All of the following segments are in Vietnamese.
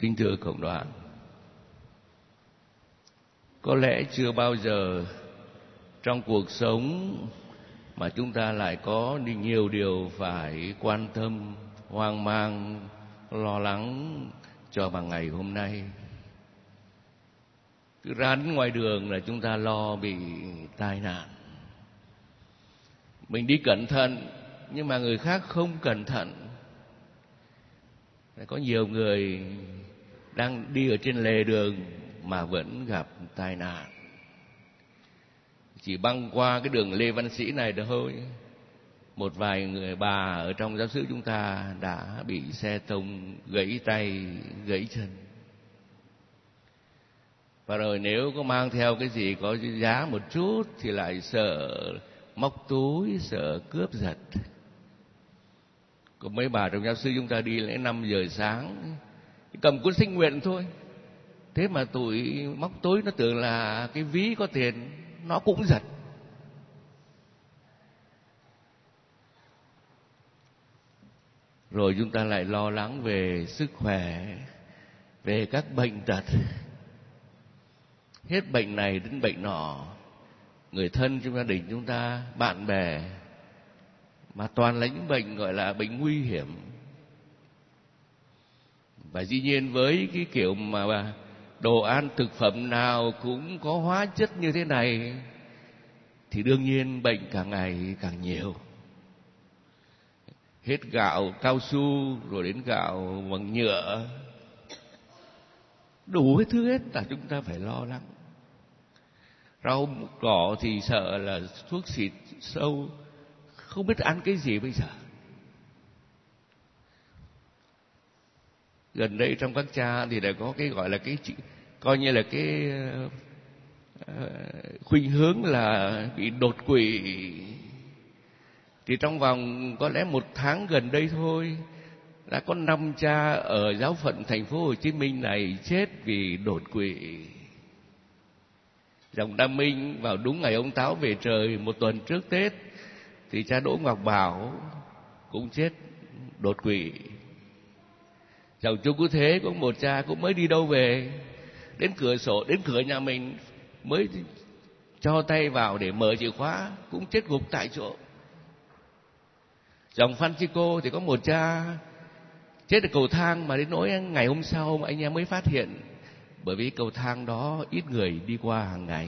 Kính thưa cộng đoàn, có lẽ chưa bao giờ trong cuộc sống mà chúng ta lại có nhiều điều phải quan tâm, hoang mang, lo lắng cho bằng ngày hôm nay. Cứ ra đến ngoài đường là chúng ta lo bị tai nạn. Mình đi cẩn thận nhưng mà người khác không cẩn thận. Có nhiều người đang đi ở trên lề đường mà vẫn gặp tai nạn. Chỉ băng qua cái đường Lê Văn Sĩ này thôi, một vài người bà ở trong giáo xứ chúng ta đã bị xe tông gãy tay, gãy chân. Và rồi nếu có mang theo cái gì có giá một chút thì lại sợ móc túi, sợ cướp giật. Có mấy bà trong giáo xứ chúng ta đi lễ 5 giờ sáng, cầm cuốn sinh nguyện thôi. Thế mà tụi móc túi nó tưởng là cái ví có tiền, nó cũng giật. Rồi chúng ta lại lo lắng về sức khỏe, về các bệnh tật. Hết bệnh này đến bệnh nọ, người thân trong gia đình chúng ta, bạn bè, mà toàn là những bệnh gọi là bệnh nguy hiểm. Và dĩ nhiên với cái kiểu mà đồ ăn thực phẩm nào cũng có hóa chất như thế này thì đương nhiên bệnh càng ngày càng nhiều. Hết gạo cao su rồi đến gạo bằng nhựa, đủ cái thứ hết là chúng ta phải lo lắng. Rau cỏ thì sợ là thuốc xịt sâu, không biết ăn cái gì bây giờ. Gần đây trong các cha thì đã có cái gọi là cái coi như là cái khuynh hướng là bị đột quỵ. Thì trong vòng có lẽ 1 tháng gần đây thôi, đã có 5 cha ở giáo phận thành phố Hồ Chí Minh này chết vì đột quỵ. Dòng Đa Minh vào đúng ngày ông Táo về trời 1 tuần trước Tết thì cha Đỗ Ngọc Bảo cũng chết đột quỵ. Dòng Chu Cứu Thế có một cha cũng mới đi đâu về, đến cửa nhà mình mới cho tay vào để mở chìa khóa cũng chết gục tại chỗ. Dòng Francisco thì có một cha chết ở cầu thang mà đến nỗi ngày hôm sau anh em mới phát hiện, bởi vì cầu thang đó ít người đi qua hàng ngày.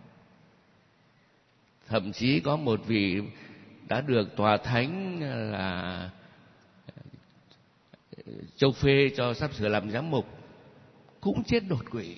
Thậm chí có một vị đã được tòa thánh là châu phê cho sắp sửa làm giám mục cũng chết đột quỵ.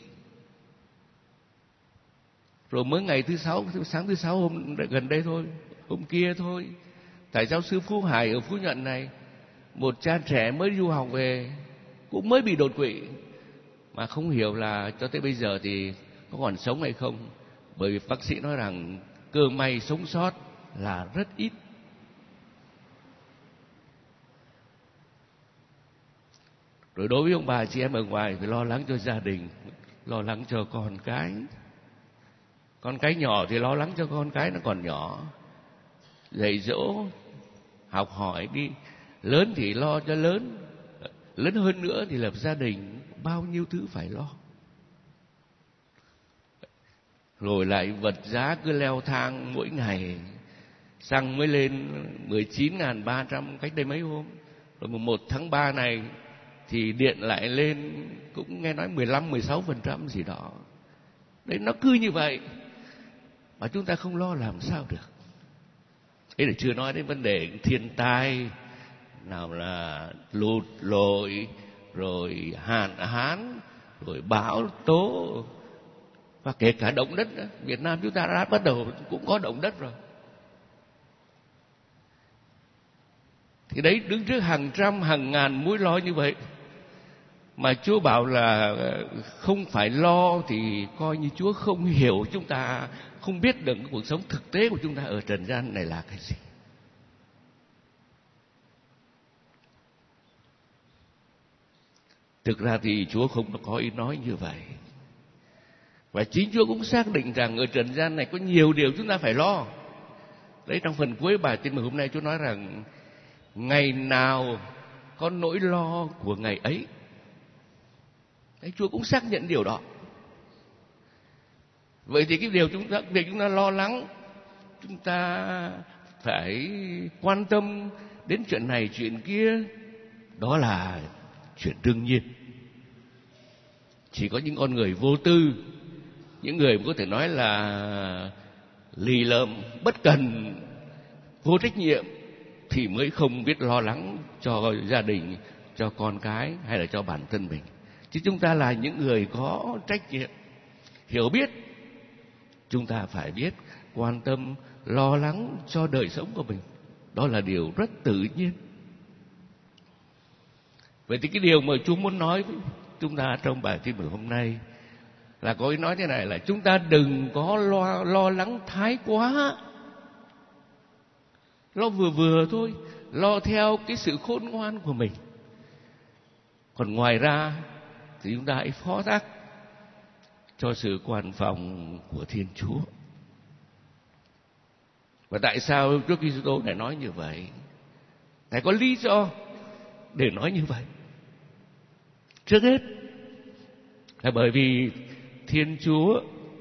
Rồi mới ngày sáng thứ sáu hôm gần đây thôi, hôm kia thôi, tại giáo sư Phú Hải ở Phú Nhuận này, một cha trẻ mới du học về cũng mới bị đột quỵ, mà không hiểu là cho tới bây giờ thì có còn sống hay không, bởi vì bác sĩ nói rằng cơ may sống sót là rất ít. Rồi đối với ông bà chị em ở ngoài phải lo lắng cho gia đình, lo lắng cho con cái. Con cái nhỏ thì lo lắng cho con cái nó còn nhỏ, dạy dỗ, học hỏi đi. Lớn thì lo cho lớn, lớn hơn nữa thì lập gia đình, bao nhiêu thứ phải lo. Rồi lại vật giá cứ leo thang mỗi ngày. Xăng mới lên 19.300 cách đây mấy hôm. Rồi 1 tháng 3 này thì điện lại lên cũng nghe nói 15-16% gì đó. Đấy, nó cứ như vậy mà chúng ta không lo làm sao được. Thế là chưa nói đến vấn đề thiên tai, nào là lụt lội, rồi hạn hán, rồi bão tố, và kể cả động đất nữa. Việt Nam chúng ta đã bắt đầu cũng có động đất rồi. Thì đấy, đứng trước hàng trăm hàng ngàn mối lo như vậy mà Chúa bảo là không phải lo, thì coi như Chúa không hiểu chúng ta, không biết được cái cuộc sống thực tế của chúng ta ở trần gian này là cái gì. Thực ra thì Chúa không có ý nói như vậy. Và chính Chúa cũng xác định rằng ở trần gian này có nhiều điều chúng ta phải lo. Đấy, trong phần cuối bài tin mừng hôm nay Chúa nói rằng ngày nào có nỗi lo của ngày ấy. Đấy, Chúa cũng xác nhận điều đó. Vậy thì cái việc chúng ta lo lắng, chúng ta phải quan tâm đến chuyện này chuyện kia, đó là chuyện đương nhiên. Chỉ có những con người vô tư, những người có thể nói là lì lợm, bất cần, vô trách nhiệm thì mới không biết lo lắng cho gia đình, cho con cái hay là cho bản thân mình. Chứ chúng ta là những người có trách nhiệm, hiểu biết, chúng ta phải biết quan tâm, lo lắng cho đời sống của mình. Đó là điều rất tự nhiên. Vậy thì cái điều mà Chúa muốn nói với chúng ta trong bài tin mừng hôm nay là có ý nói thế này, là chúng ta đừng có lo lắng thái quá. Lo vừa vừa thôi, lo theo cái sự khôn ngoan của mình. Còn ngoài ra thì chúng ta hãy phó thác cho sự quan phòng của Thiên Chúa. Và tại sao Chúa Kitô lại nói như vậy? Ngài có lý do để nói như vậy. Trước hết là bởi vì Thiên Chúa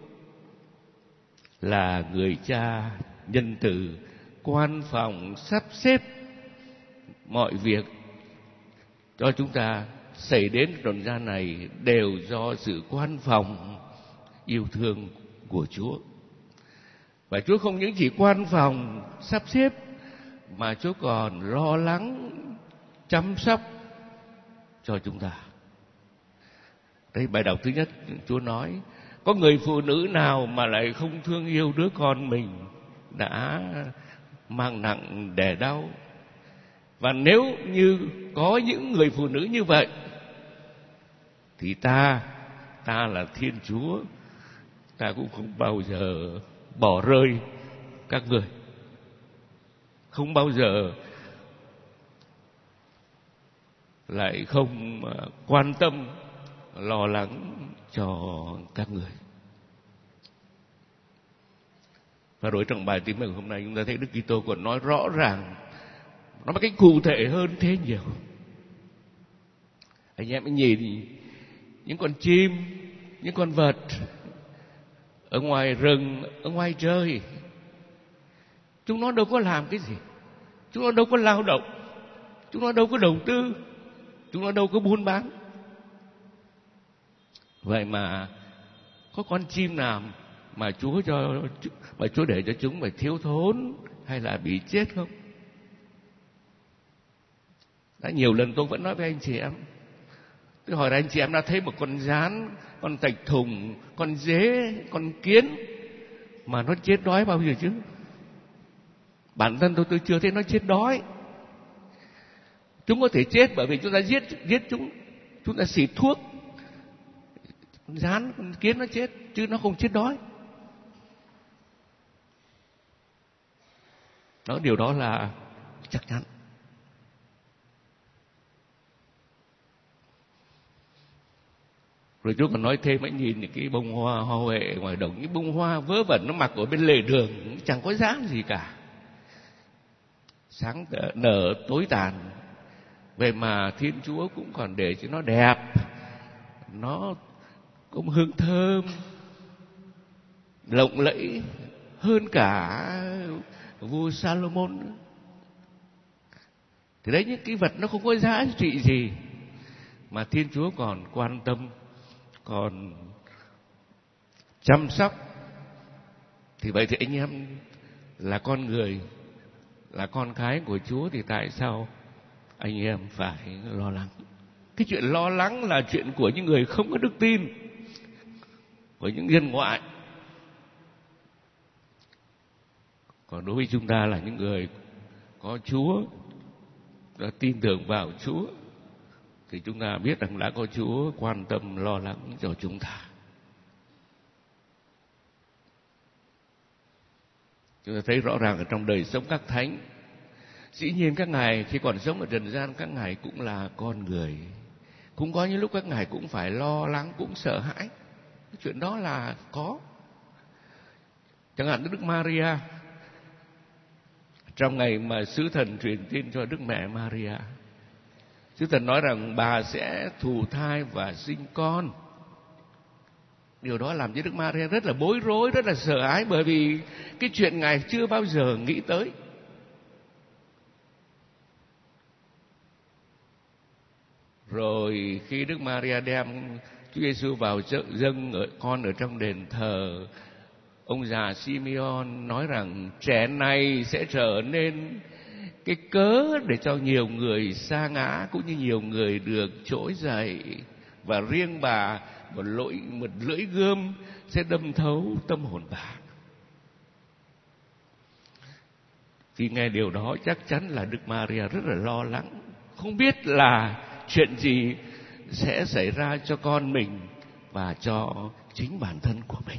là người cha nhân từ, quan phòng sắp xếp mọi việc cho chúng ta xảy đến trần gian này đều do sự quan phòng yêu thương của Chúa. Và Chúa không những chỉ quan phòng sắp xếp mà Chúa còn lo lắng chăm sóc cho chúng ta. Đây bài đọc thứ nhất, Chúa nói có người phụ nữ nào mà lại không thương yêu đứa con mình đã mang nặng đẻ đau. Và nếu như có những người phụ nữ như vậy thì ta là Thiên Chúa, ta cũng không bao giờ bỏ rơi các người, không bao giờ lại không quan tâm lo lắng cho các người. Và rồi trong bài tin mừng hôm nay chúng ta thấy Đức Kitô còn nói rõ ràng, nó một cách cụ thể hơn thế nhiều. Anh em hãy nhìn những con chim, những con vật ở ngoài rừng, ở ngoài trời, chúng nó đâu có làm cái gì, chúng nó đâu có lao động, chúng nó đâu có đầu tư, chúng nó đâu có buôn bán. Vậy mà có con chim nào mà Chúa để cho chúng phải thiếu thốn hay là bị chết không? Đã nhiều lần tôi vẫn nói với anh chị em, tôi hỏi là anh chị em đã thấy một con gián, con tạch thùng, con dế, con kiến mà nó chết đói bao giờ chứ? Bản thân tôi chưa thấy nó chết đói. Chúng có thể chết bởi vì chúng ta giết chúng ta xịt thuốc, con gián, con kiến nó chết, chứ nó không chết đói. Điều đó là chắc chắn. Rồi Chúa còn nói thêm, hãy nhìn những cái bông hoa hoa huệ ngoài đồng, những bông hoa vớ vẩn nó mặc ở bên lề đường, chẳng có giá gì cả, sáng nở tối tàn. Vậy mà Thiên Chúa cũng còn để cho nó đẹp, nó cũng hương thơm, lộng lẫy hơn cả vua Salomon. Thì đấy, những cái vật nó không có giá trị gì mà Thiên Chúa còn quan tâm, còn chăm sóc. Thì vậy thì anh em là con người, là con cái của Chúa, thì tại sao anh em phải lo lắng? Cái chuyện lo lắng là chuyện của những người không có đức tin, của những dân ngoại. Còn đối với chúng ta là những người có Chúa, đã tin tưởng vào Chúa, thì chúng ta biết rằng đã có Chúa quan tâm lo lắng cho chúng ta. Chúng ta thấy rõ ràng ở trong đời sống các thánh, dĩ nhiên các ngài khi còn sống ở trần gian, các ngài cũng là con người, cũng có những lúc các ngài cũng phải lo lắng, cũng sợ hãi. Cái chuyện đó là có. Chẳng hạn Đức Maria, trong ngày mà sứ thần truyền tin cho Đức Mẹ Maria, Chúa Thần nói rằng bà sẽ thụ thai và sinh con. Điều đó làm cho Đức Maria rất là bối rối, rất là sợ hãi, bởi vì cái chuyện Ngài chưa bao giờ nghĩ tới. Rồi khi Đức Maria đem Chúa Giêsu vào dâng con ở trong đền thờ, ông già Simeon nói rằng trẻ này sẽ trở nên cái cớ để cho nhiều người sa ngã, cũng như nhiều người được trỗi dậy, và riêng bà một lưỡi gươm sẽ đâm thấu tâm hồn bà. Khi nghe điều đó, chắc chắn là Đức Maria rất là lo lắng, không biết là chuyện gì sẽ xảy ra cho con mình và cho chính bản thân của mình.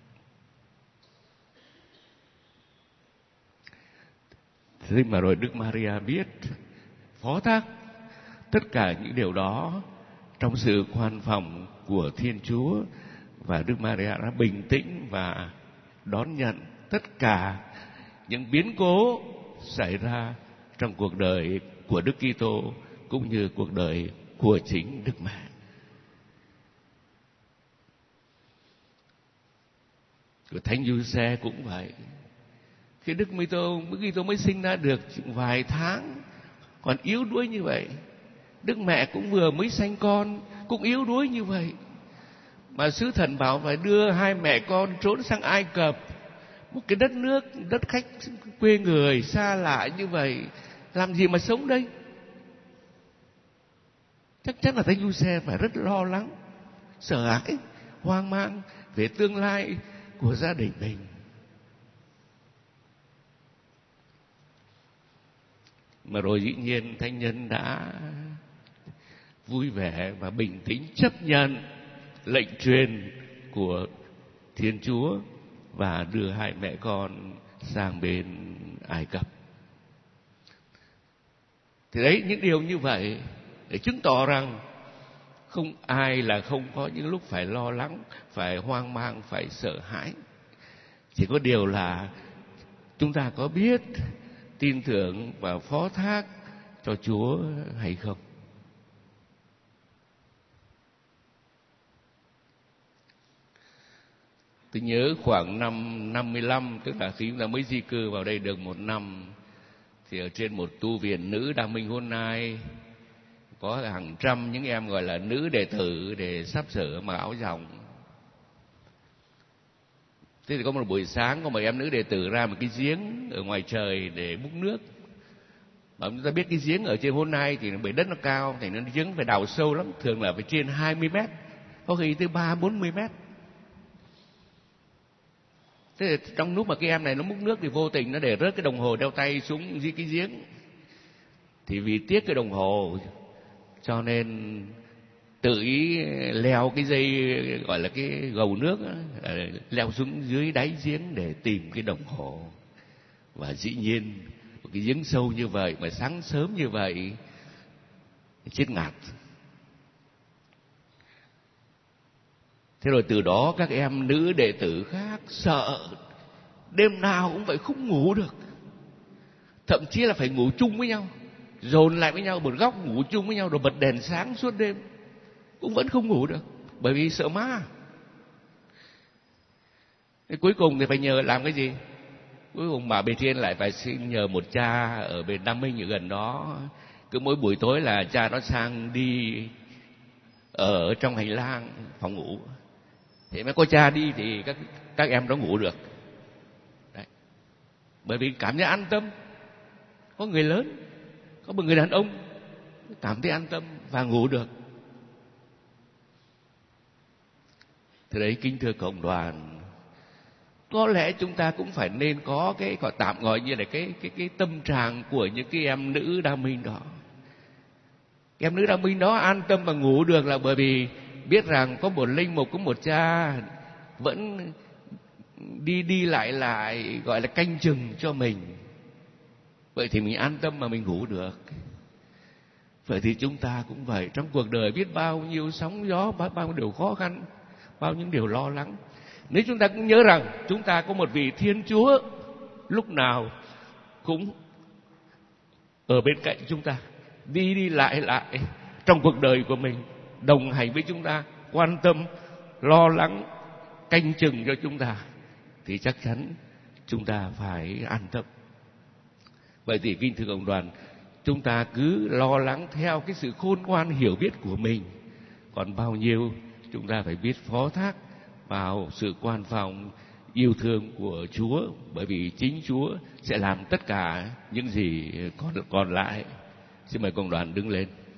Thế mà rồi Đức Maria biết phó thác tất cả những điều đó trong sự khoan phòng của Thiên Chúa, và Đức Maria đã bình tĩnh và đón nhận tất cả những biến cố xảy ra trong cuộc đời của Đức Kitô cũng như cuộc đời của chính Đức Mẹ. Của Thánh Giuse cũng vậy. Khi Đức Kitô mới sinh ra được vài tháng, còn yếu đuối như vậy. Đức Mẹ cũng vừa mới sanh con, cũng yếu đuối như vậy. Mà sứ thần bảo phải đưa hai mẹ con trốn sang Ai Cập, một cái đất nước, đất khách quê người xa lạ như vậy, làm gì mà sống đây? Chắc chắn là Thánh Giuse phải rất lo lắng, sợ hãi, hoang mang về tương lai của gia đình mình. Mà rồi dĩ nhiên thánh nhân đã vui vẻ và bình tĩnh chấp nhận lệnh truyền của Thiên Chúa và đưa hai mẹ con sang bên Ai Cập. Thì đấy, những điều như vậy để chứng tỏ rằng không ai là không có những lúc phải lo lắng, phải hoang mang, phải sợ hãi. Chỉ có điều là chúng ta có biết tin tưởng và phó thác cho Chúa hay không. Tôi nhớ khoảng năm 55, tức là khi chúng ta mới di cư vào đây được 1 năm, thì ở trên một tu viện nữ Đăng Minh Hôn Nai có hàng trăm những em gọi là nữ đệ tử để sắp sửa mặc áo dòng. Thế thì có một buổi sáng, có một em nữ đệ tử ra một cái giếng ở ngoài trời để múc nước. Mà chúng ta biết cái giếng ở trên Hôn Nai thì bởi đất nó cao, thì nó giếng phải đào sâu lắm, thường là phải trên 20 mét, có khi tới 30-40 mét. Thế thì trong lúc mà cái em này nó múc nước thì vô tình nó để rớt cái đồng hồ đeo tay xuống dưới cái giếng. Thì vì tiếc cái đồng hồ cho nên tự ý leo cái dây gọi là cái gầu nước đó, leo xuống dưới đáy giếng để tìm cái đồng hồ. Và dĩ nhiên một cái giếng sâu như vậy mà sáng sớm như vậy, chết ngạt. Thế rồi từ đó các em nữ đệ tử khác sợ, đêm nào cũng phải không ngủ được, thậm chí là phải ngủ chung với nhau, dồn lại với nhau một góc ngủ chung với nhau, rồi bật đèn sáng suốt đêm cũng vẫn không ngủ được, bởi vì sợ ma. Thế cuối cùng thì phải nhờ làm cái gì? Cuối cùng bà bề trên lại phải xin nhờ một cha ở bên Nam Minh ở gần đó, cứ mỗi buổi tối là cha nó sang đi ở trong hành lang phòng ngủ. Thế mà có cha đi thì các em đó ngủ được. Đấy. Bởi vì cảm thấy an tâm. Có người lớn, có một người đàn ông cảm thấy an tâm và ngủ được. Thế đấy, kính thưa cộng đoàn, có lẽ chúng ta cũng phải nên có cái gọi tạm gọi như là cái tâm trạng của những cái em nữ đa minh đó. Em nữ đa minh đó an tâm và ngủ được là bởi vì biết rằng có một linh mục, có một cha vẫn đi lại gọi là canh chừng cho mình. Vậy thì mình an tâm mà mình ngủ được. Vậy thì chúng ta cũng vậy, trong cuộc đời biết bao nhiêu sóng gió, bao nhiêu điều khó khăn, bao nhiêu điều lo lắng. Nếu chúng ta cũng nhớ rằng chúng ta có một vị Thiên Chúa lúc nào cũng ở bên cạnh chúng ta, đi đi lại lại trong cuộc đời của mình, đồng hành với chúng ta, quan tâm, lo lắng, canh chừng cho chúng ta, thì chắc chắn chúng ta phải an tâm. Vậy thì kính thưa cộng đoàn, chúng ta cứ lo lắng theo cái sự khôn ngoan hiểu biết của mình, còn bao nhiêu chúng ta phải biết phó thác vào sự quan phòng yêu thương của Chúa, bởi vì chính Chúa sẽ làm tất cả những gì còn lại. Xin mời cộng đoàn đứng lên.